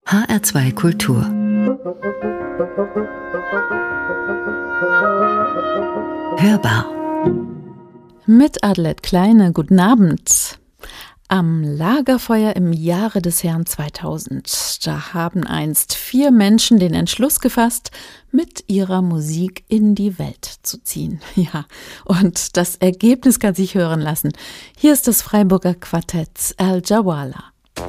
HR2 Kultur. Hörbar. Mit Adelheid Kleine, guten Abend. Am Lagerfeuer im Jahre des Herrn 2000, da haben einst 4 Menschen den Entschluss gefasst, mit ihrer Musik in die Welt zu ziehen. Ja, und das Ergebnis kann sich hören lassen. Hier ist das Freiburger Quartett Al Jawala.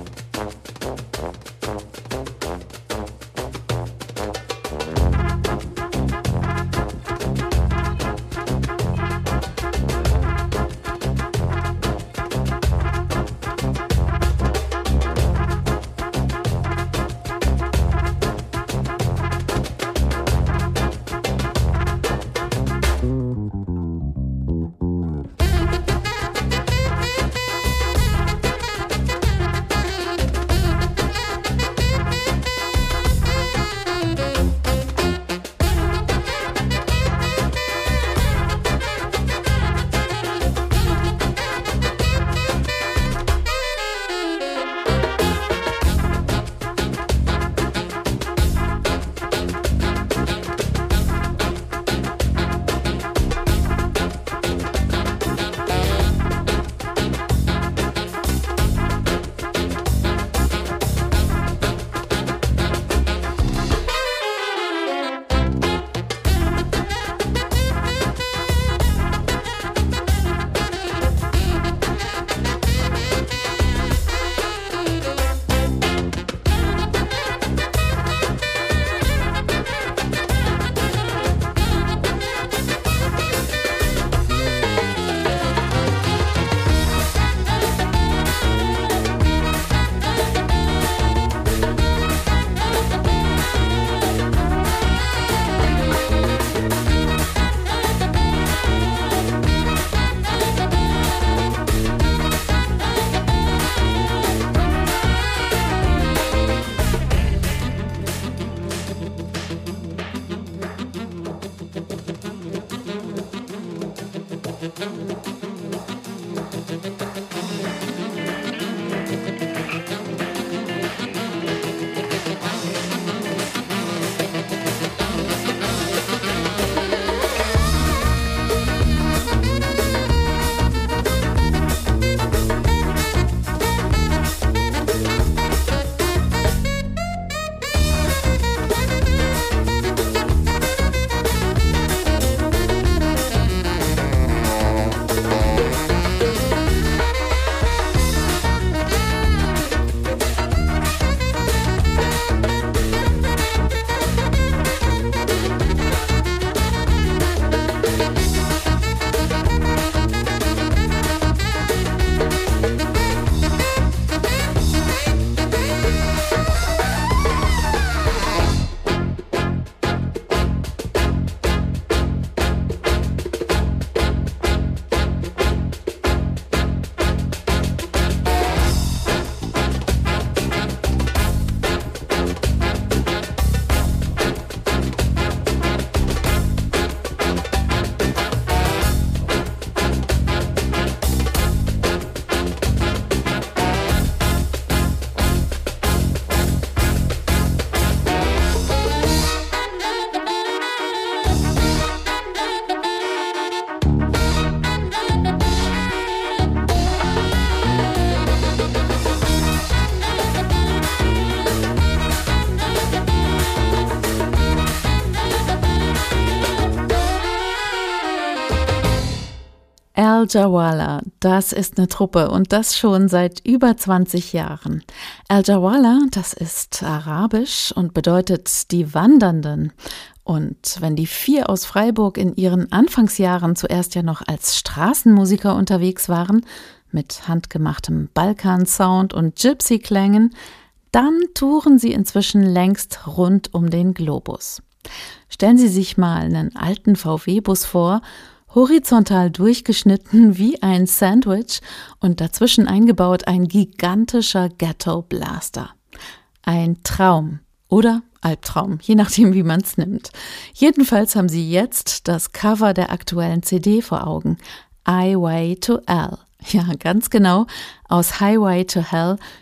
Al Jawala, das ist eine Truppe und das schon seit über 20 Jahren. Al Jawala, das ist arabisch und bedeutet die Wandernden. Und wenn die 4 aus Freiburg in ihren Anfangsjahren zuerst ja noch als Straßenmusiker unterwegs waren, mit handgemachtem Balkan-Sound und Gypsy-Klängen, dann touren sie inzwischen längst rund um den Globus. Stellen Sie sich mal einen alten VW-Bus vor, horizontal durchgeschnitten wie ein Sandwich und dazwischen eingebaut ein gigantischer Ghetto-Blaster. Ein Traum oder Albtraum, je nachdem, wie man es nimmt. Jedenfalls haben Sie jetzt das Cover der aktuellen CD vor Augen. Highway to Hell. Ja, ganz genau. Aus Highway to Hell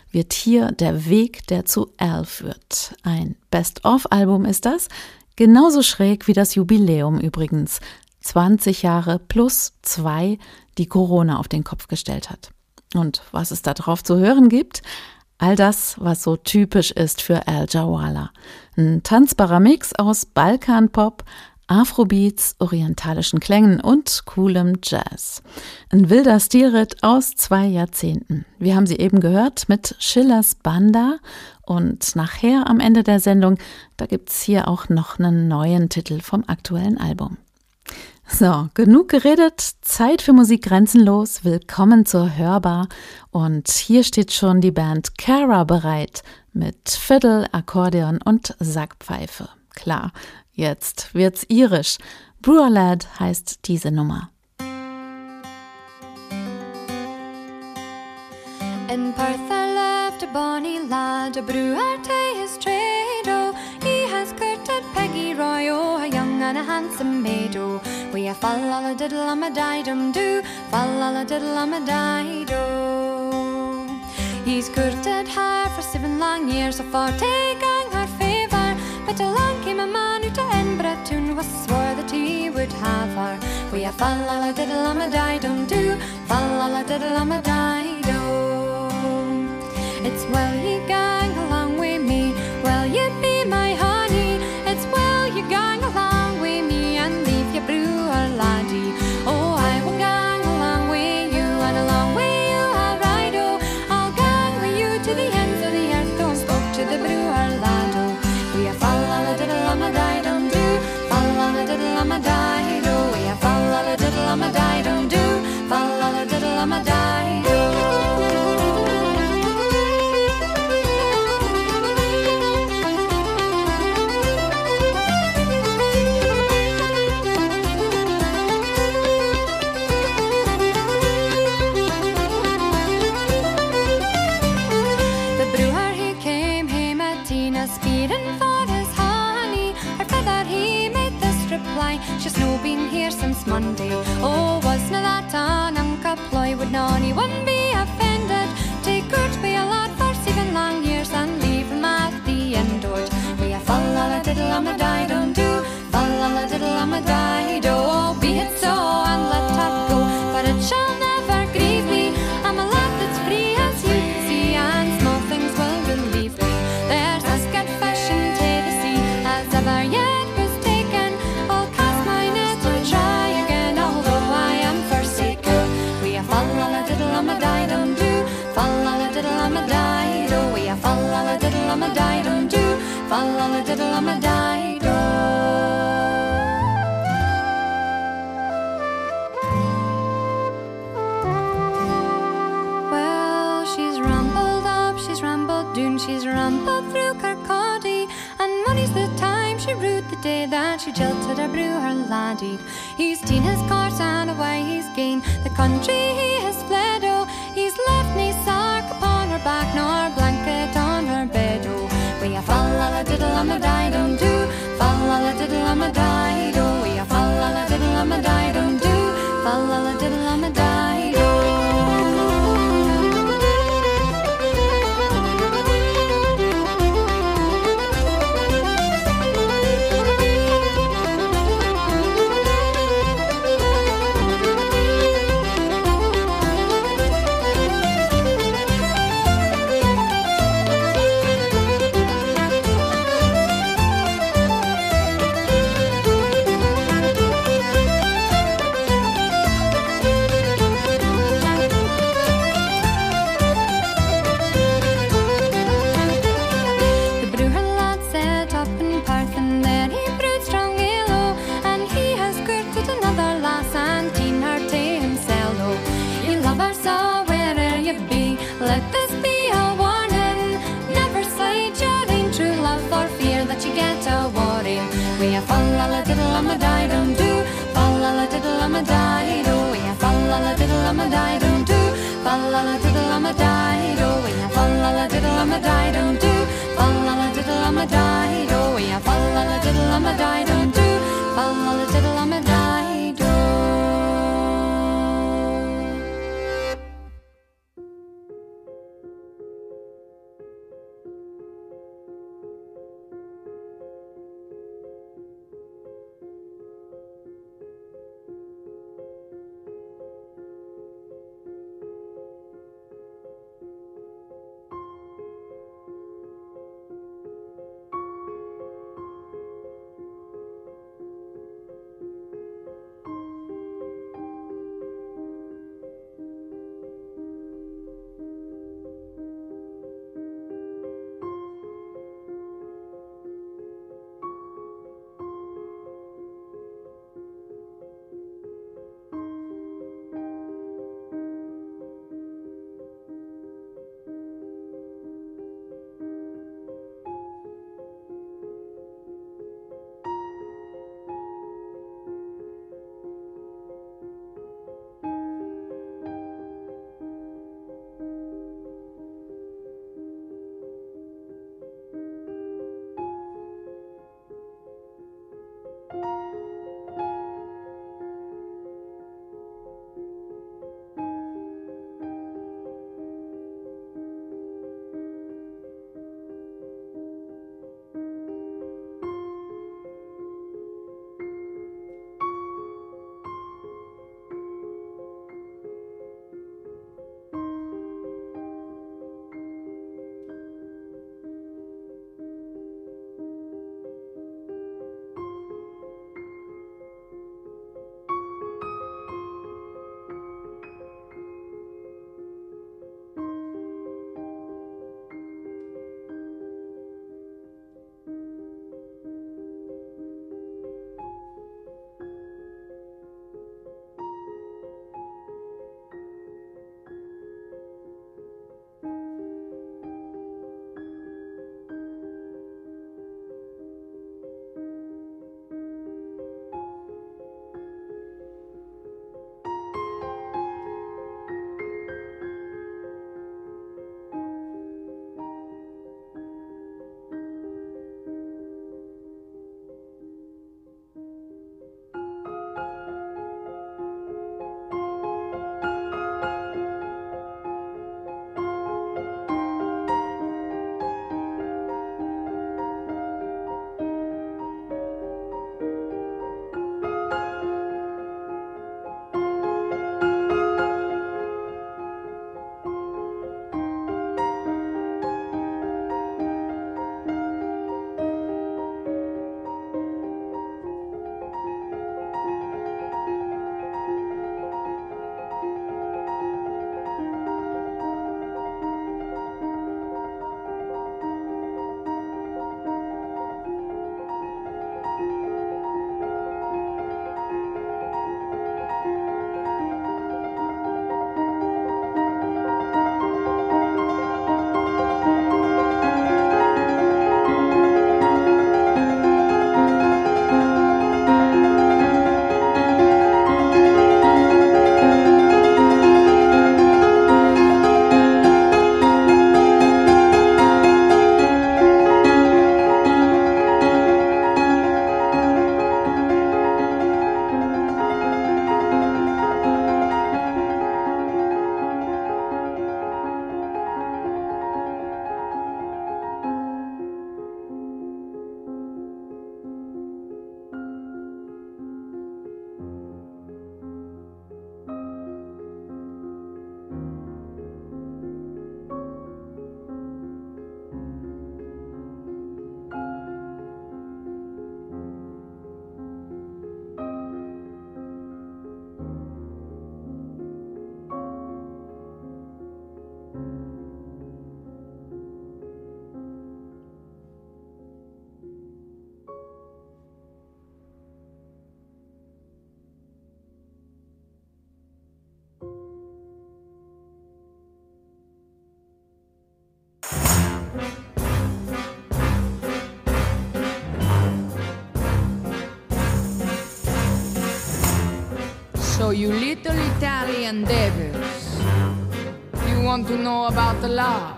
wird hier der Weg, der zu Al führt. Ein Best-of-Album ist das, genauso schräg wie das Jubiläum übrigens. 20 Jahre plus 2, die Corona auf den Kopf gestellt hat. Und was es da drauf zu hören gibt? All das, was so typisch ist für Al Jawala. Ein tanzbarer Mix aus Balkanpop, Afrobeats, orientalischen Klängen und coolem Jazz. Ein wilder Stilritt aus 2 Jahrzehnten. Wir haben sie eben gehört mit Schillers Banda und nachher am Ende der Sendung, da gibt's hier auch noch einen neuen Titel vom aktuellen Album. So, genug geredet, Zeit für Musik grenzenlos, willkommen zur Hörbar und hier steht schon die Band Cara bereit mit Fiddle, Akkordeon und Sackpfeife. Klar, jetzt wird's irisch. Brewer Lad heißt diese Nummer. In Perth I left a bonny lad, a brewer to his trade, oh. He has courted Peggy Roy, oh, a young and a handsome maid, oh. We a fall-a-diddle-a-ma-didum-do, fall-a-diddle-a-ma-dido. He's courted her for 7 long years, so for taking her favour. But along came a man who to Edinburgh tune was swore that he would have her. We a fall-a-diddle-a-ma-didum-do, fall-a-diddle-a-ma-dido. It's well ye gang along with me, well ye be my honey. It's well ye gang along with me and leave your brewer laddie. Oh, I will gang along with you and along with you I'll ride, oh. I'll gang with you to the ends of the earth, oh. Spoke to the brewer lad, oh. We a fall-a-diddle-a-ma-didum-do, fall-a-diddle-a-ma-dido. We a fall-a-diddle-a-ma-didum-do, fall-a-diddle-a-ma-dido. She's no been here since Monday. Oh, wasna that an unca ploy? Would anyone be offended? Take her to be a lad for 7 long years and leave him at the end of it. We a fall-a-diddle-a-ma-dido-do, fall-a-diddle-a-ma-dido. Oh, be it so and let her go, but it shall never grieve me. I'm a lad that's free as you can see, and small things will relieve me. There's as good fish in Tennessee as ever yet. Fall-a-diddle-a-ma-dido, we a fall-a-diddle-a-ma-dido-do, fall-a-diddle-a-ma-dido. Well, she's rambled up, she's rambled down, she's rambled through Kirkcaldy, and mony's the time she ruled the day that she jilted her brewer laddie. He's seen his course and away he's gained, the country he has fled, oh. He's left nae sark upon her back, nor blanket on her bed, oh. We a fall-a-diddle-a-ma-dido-do, fall-a-diddle-a-ma-dido. We a fall-a-diddle-a-ma-dido-do, fall-a-diddle-a-ma-dido. So you little Italian devils, you want to know about the love?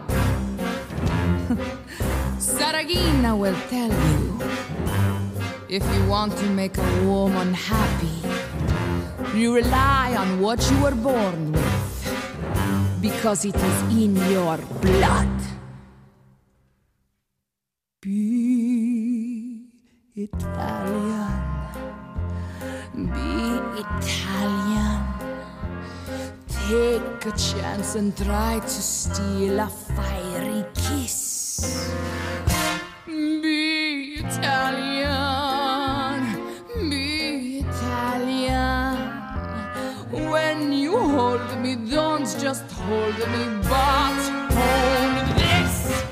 Saragina will tell you, if you want to make a woman happy, you rely on what you were born with, because it is in your blood. Be Italian. Be Italian. Take a chance and try to steal a fiery kiss. Be Italian. Be Italian. When you hold me, don't just hold me, but hold this.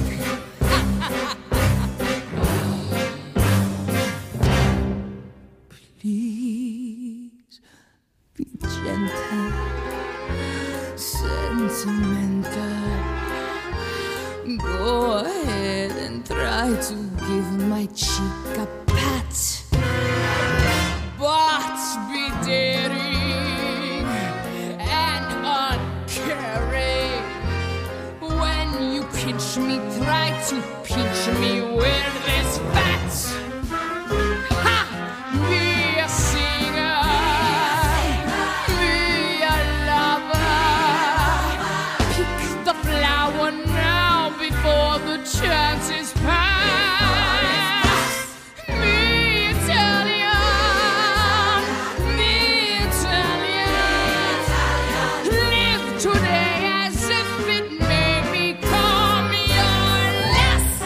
Please be gentle, sentimental. Go ahead and try to give my cheek a pat, but be daring and uncaring. When you pinch me, try to pinch me with this fat. Chances pass. Be Italian, be Italian. Live today as if it may become your last.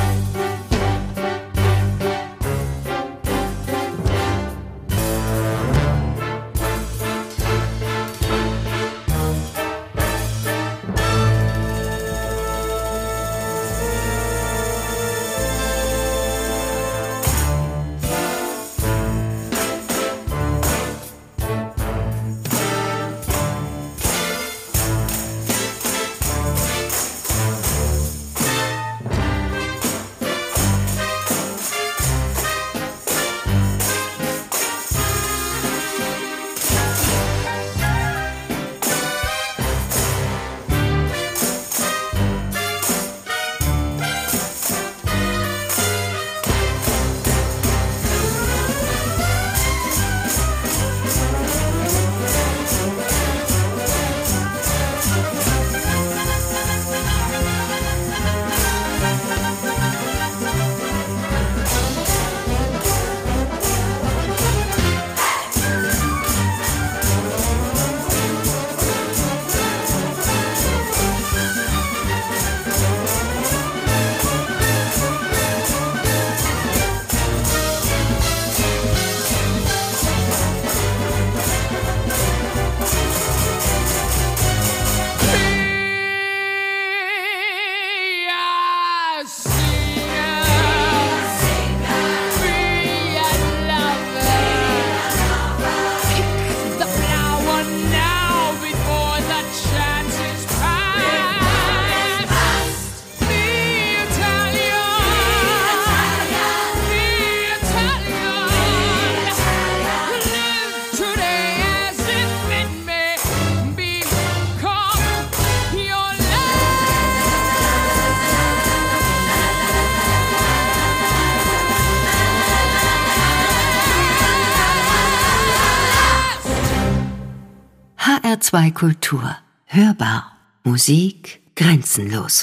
HR2 Kultur. Hörbar. Musik grenzenlos.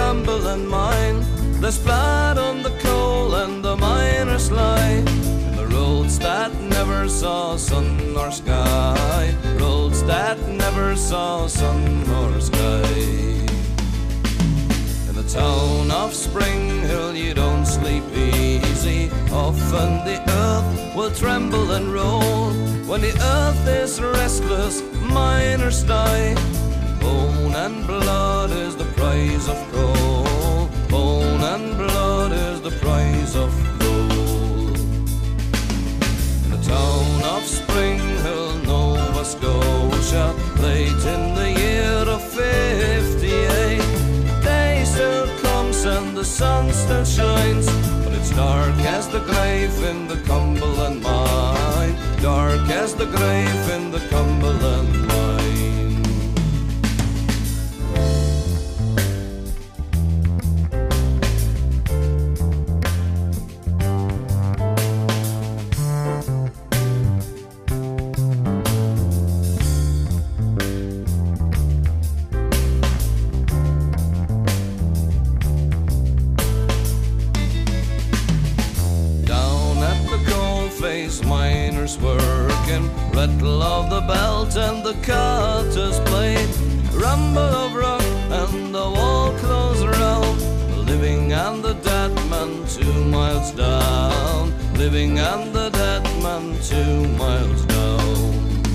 tremble and mine. There's blood on the coal and the miners lie in the roads that never saw sun or sky. Roads that never saw sun or sky. In the town of Spring Hill you don't sleep easy. Often the earth will tremble and roll. When the earth is restless, miners die. Bone and blood is the price of coal. Bone and blood is the price of gold. In the town of Spring Hill, Nova Scotia, late in the year of 58, day still comes and the sun still shines, but it's dark as the grave in the Cumberland mine. Dark as the grave in the Cumberland mine. Miners working, rattle of the belt and the cutter's blade, rumble of rock and the wall close round. The living and the dead man 2 miles down. Living and the dead man 2 miles down.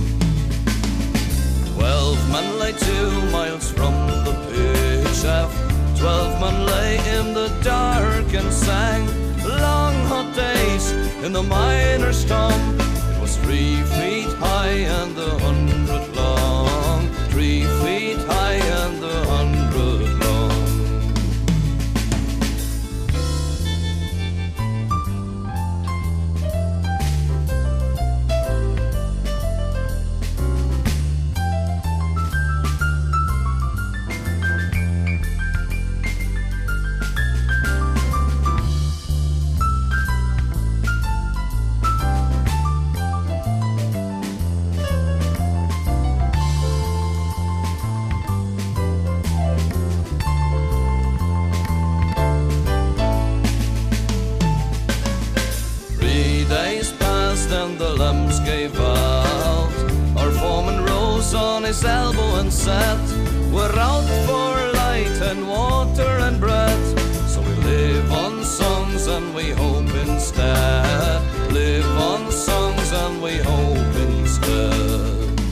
12 men lay 2 miles from the pit shaft. 12 men lay in the dark and sang long hot days in the miner's tomb. It was 3 feet high and 100 long. 3 feet high and 100 long. And the lamps gave out. Our foreman rose on his elbow and said, we're out for light and water and bread, so we live on songs and we hope instead. Live on songs and we hope instead.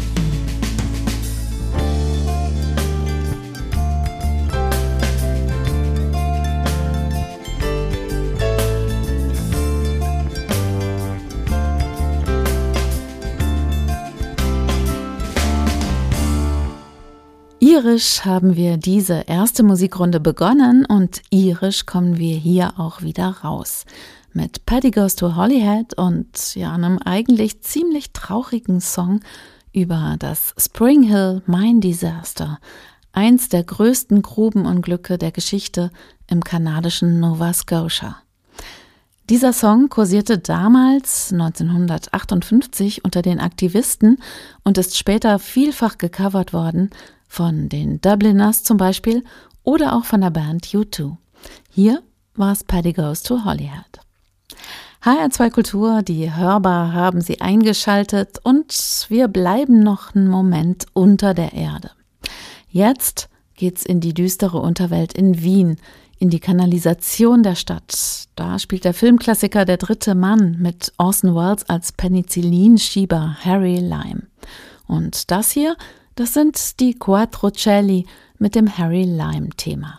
Irisch haben wir diese erste Musikrunde begonnen und irisch kommen wir hier auch wieder raus. Mit Paddy Goes to Holyhead und einem eigentlich ziemlich traurigen Song über das Spring Hill Mine Disaster, eins der größten Grubenunglücke der Geschichte im kanadischen Nova Scotia. Dieser Song kursierte damals, 1958, unter den Aktivisten und ist später vielfach gecovert worden, von den Dubliners zum Beispiel oder auch von der Band U2. Hier war es Paddy Goes to Holyhead. HR2 Kultur, die Hörbar haben Sie eingeschaltet und wir bleiben noch einen Moment unter der Erde. Jetzt geht's in die düstere Unterwelt in Wien, in die Kanalisation der Stadt. Da spielt der Filmklassiker Der dritte Mann mit Orson Welles als Penicillinschieber Harry Lime. Und das hier, das sind die Quattrocelli mit dem Harry Lime-Thema.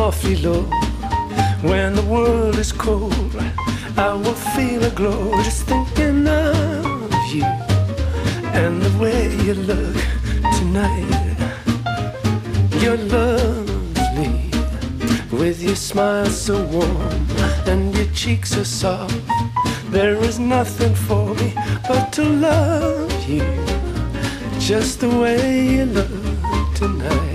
awfully low. When the world is cold, I will feel a glow just thinking of you and the way you look tonight. You're lovely with your smile so warm and your cheeks so soft. There is nothing for me but to love you just the way you look tonight.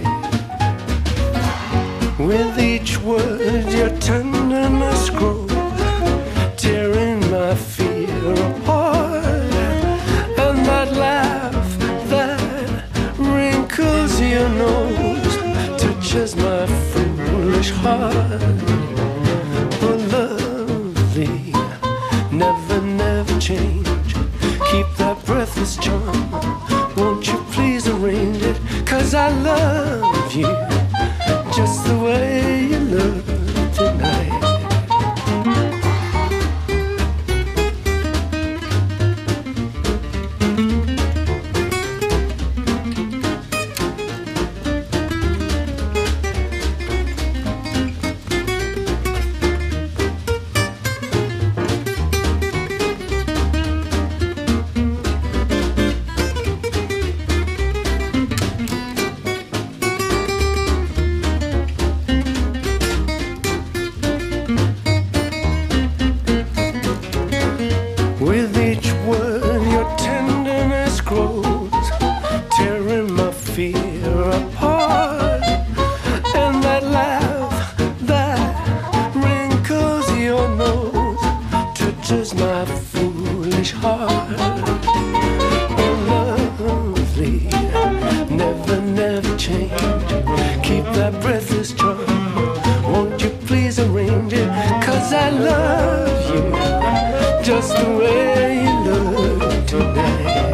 With each word your tenderness grows, tearing my fear apart. And that laugh that wrinkles your nose touches my foolish heart. Oh, lovely, never, never change. Keep that breathless charm. Won't you please arrange it? 'Cause I love you just the way you look tonight. With each word your tenderness grows, tearing my fear apart. And that laugh that wrinkles your nose touches my foolish heart. Oh, lovely, never, never change. Keep that breathless charm. Won't you please arrange it? 'Cause I love you just the way you look tonight.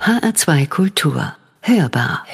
HR2 Kultur. Hörbar.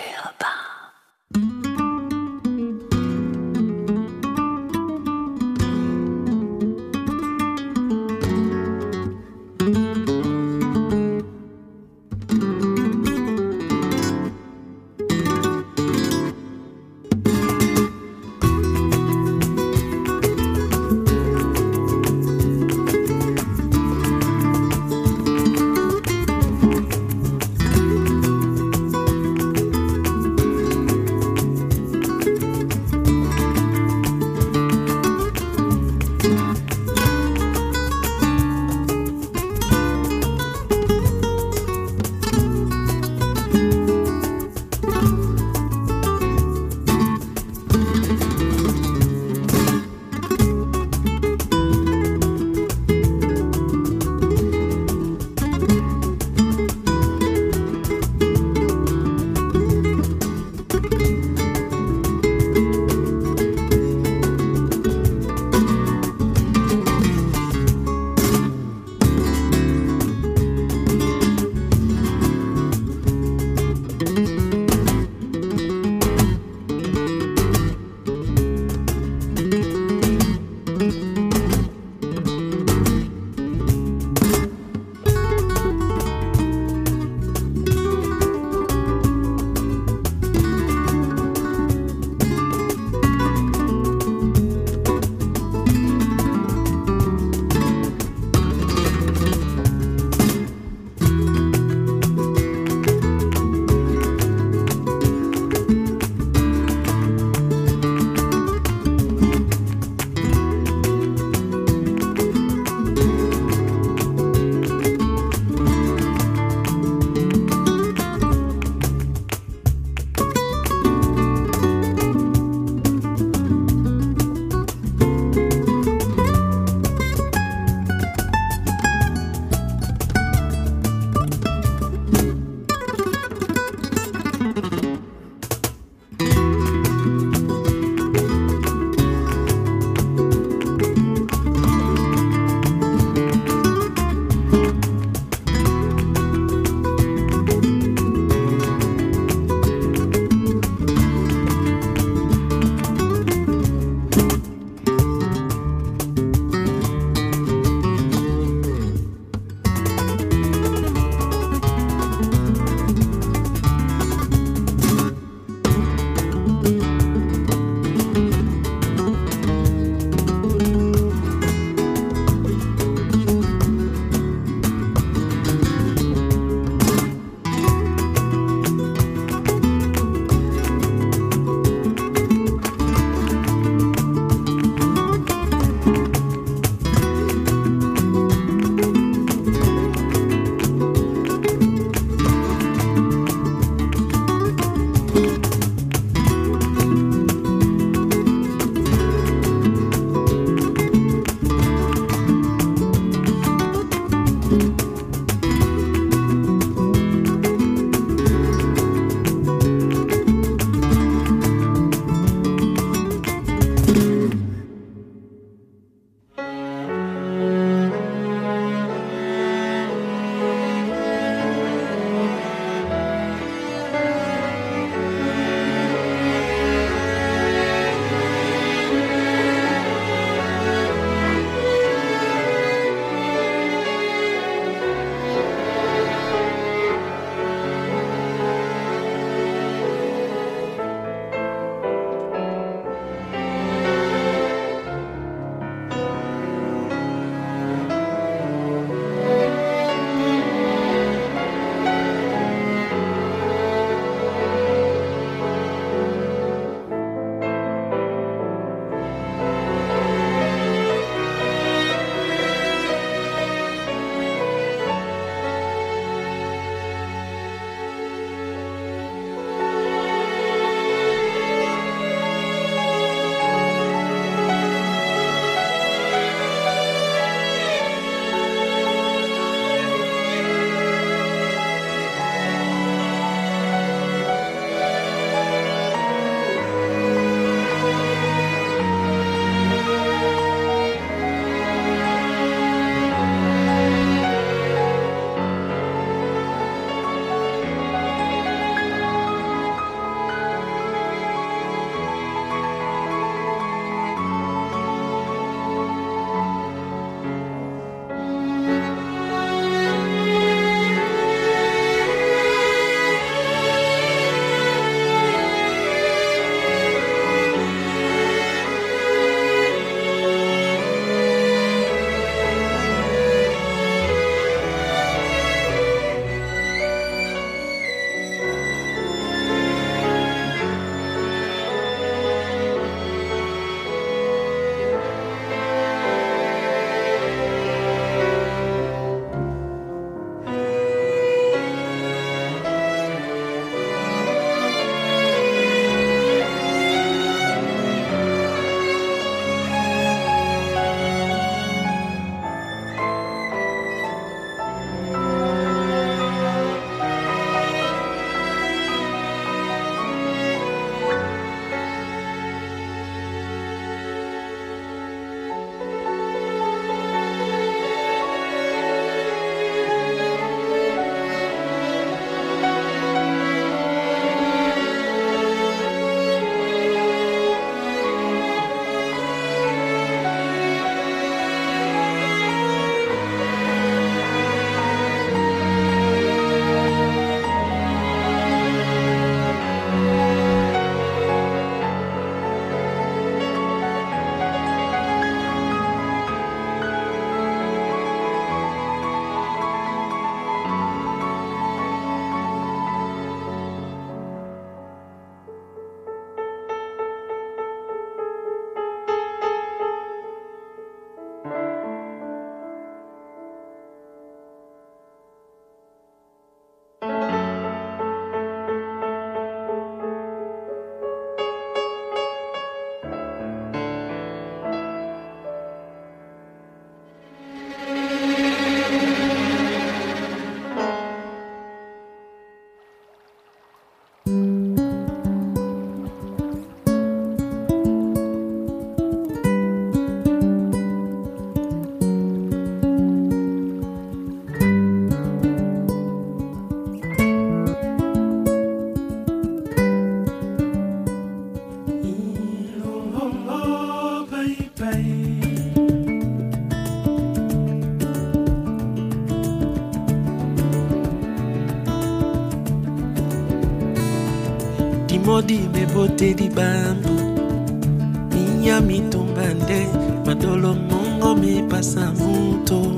pain. Di modi me bote di bambu, minya mi tombande, madolo mongo mi pasa muto.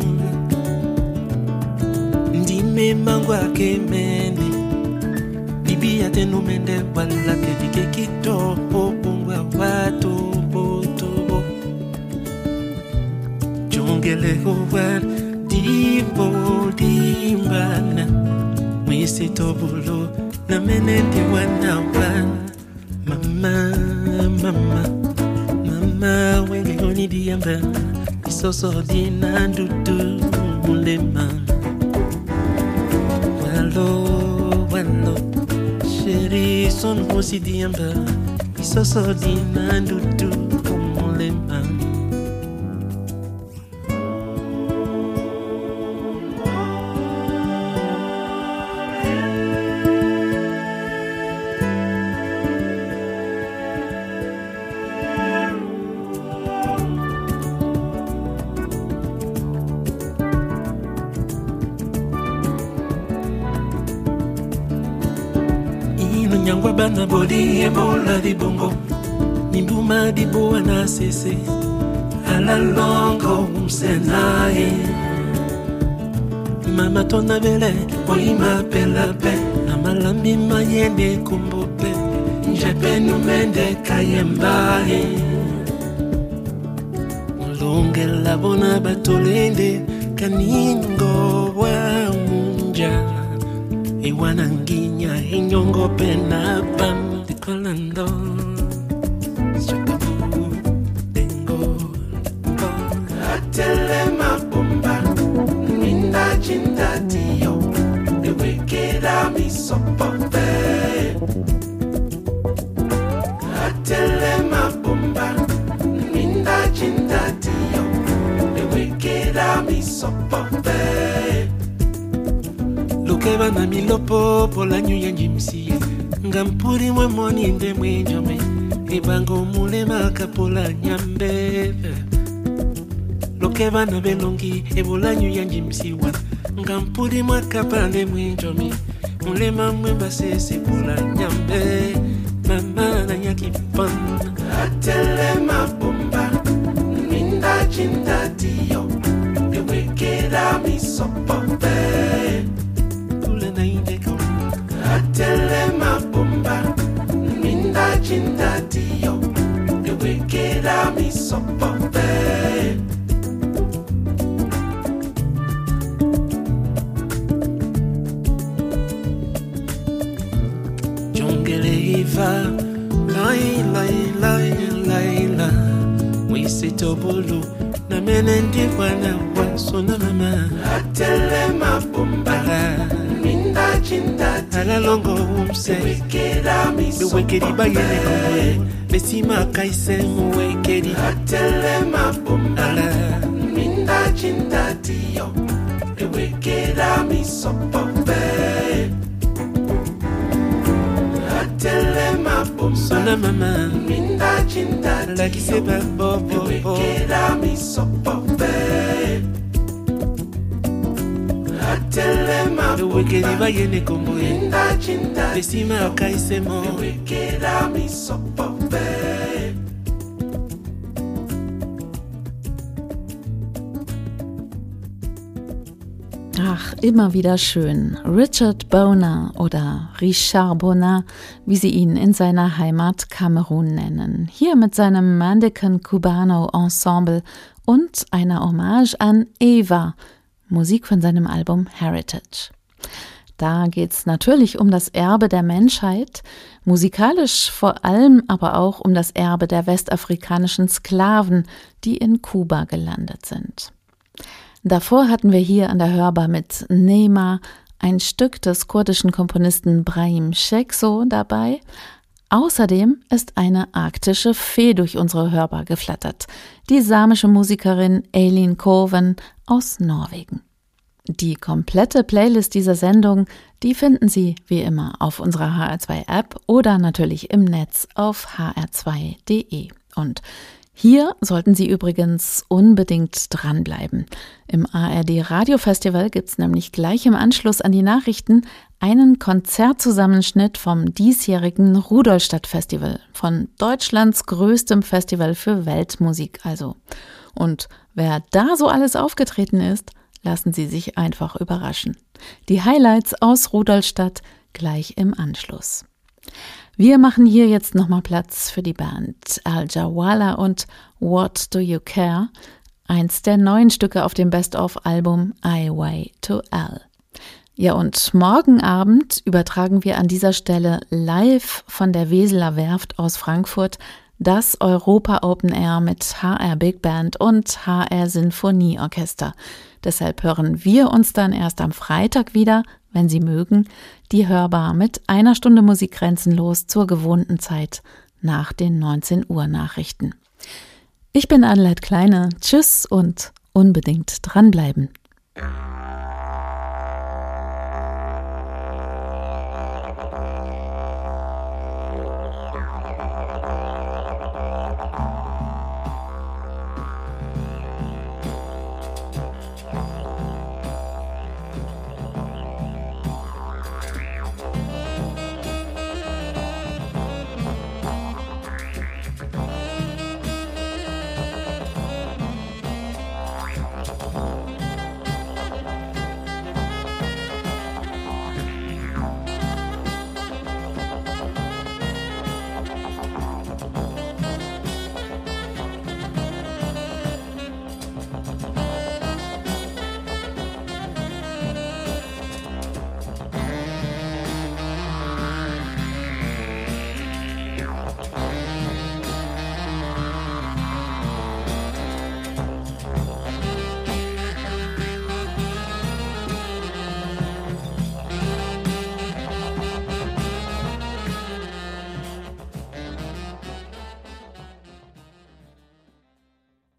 Ndi me mangwa ke mende, dibi ate no mende wala ke dike kito bongwa wato boto. Jongele hovar di bodi mbana, mi se tobulo. Na menenti wana mama, mama, mama, wenge honi diamba, isoso dina ndudu mulema. Walo, sheri son hosi diamba, isoso dina ndudu mulema. Nyangwa bana bodi ebola di bongo, nimbuma di boa na sese, ala longo umsenae. Mama tona bele, oima pela pe, amalambi mayende kumbo pe, njepe numende kayembae. Longe la bona batolende, kaningo wa munja. Iwananginya inyongo pena bam de colando. Shakabu dengo bo. Atele mabomba minda chinda dio. The wicked army sopote. Atele mabomba minda chinda dio. The wicked army sopote. Keba na milopo pola nyuya njimsi ngampuri mwe moni nde mwe njome ebango mulema kapola nyambe lokeba na belongi ebola nyuya njimsi wa ngampuri mwe kapande mwe njome mulema mwe basese pola nyambe mama na nyakipon atele mabomba minda chinda dio the wicked army sopote. Atele mabomba, minda chinda dio, the wicked army sopote. Jongele iva, laila, we sit obulu, na menendi wana wasona mama. Atele mabomba. Ala longo umse the wicked bayene komwe besima kaise mu wicked atele mabomba minda chinda dio the wicked army sopote atele mabomba sona mama minda chinda dio like se ba bo the wicked army sopote. The wicked bayene komwe besima kaise mo the wicked army sopote. Ach, immer wieder schön. Richard Bona oder Richard Bona, wie sie ihn in seiner Heimat Kamerun nennen. Hier mit seinem Mandekan Cubano Ensemble und einer Hommage an Eva, Musik von seinem Album Heritage. Da geht's natürlich um das Erbe der Menschheit, musikalisch vor allem aber auch um das Erbe der westafrikanischen Sklaven, die in Kuba gelandet sind. Davor hatten wir hier an der Hörbar mit Nema ein Stück des kurdischen Komponisten Brahim Shekso dabei. Außerdem ist eine arktische Fee durch unsere Hörbar geflattert, die samische Musikerin Eileen Koven aus Norwegen. Die komplette Playlist dieser Sendung, die finden Sie wie immer auf unserer HR2-App oder natürlich im Netz auf hr2.de. Und Hier sollten Sie übrigens unbedingt dranbleiben. Im ARD Radiofestival gibt's nämlich gleich im Anschluss an die Nachrichten einen Konzertzusammenschnitt vom diesjährigen Rudolstadt-Festival, von Deutschlands größtem Festival für Weltmusik also. Und wer da so alles aufgetreten ist, lassen Sie sich einfach überraschen. Die Highlights aus Rudolstadt gleich im Anschluss. Wir machen hier jetzt nochmal Platz für die Band Al Jawala und What Do You Care? Eins der neuen Stücke auf dem Best-of-Album I Way to Al. Ja, und morgen Abend übertragen wir an dieser Stelle live von der Weseler Werft aus Frankfurt das Europa Open Air mit HR Big Band und HR Sinfonieorchester. Deshalb hören wir uns dann erst am Freitag wieder, wenn Sie mögen, die Hörbar mit 1 Stunde Musik grenzenlos zur gewohnten Zeit nach den 19 Uhr Nachrichten. Ich bin Adelheid Kleine. Tschüss und unbedingt dranbleiben.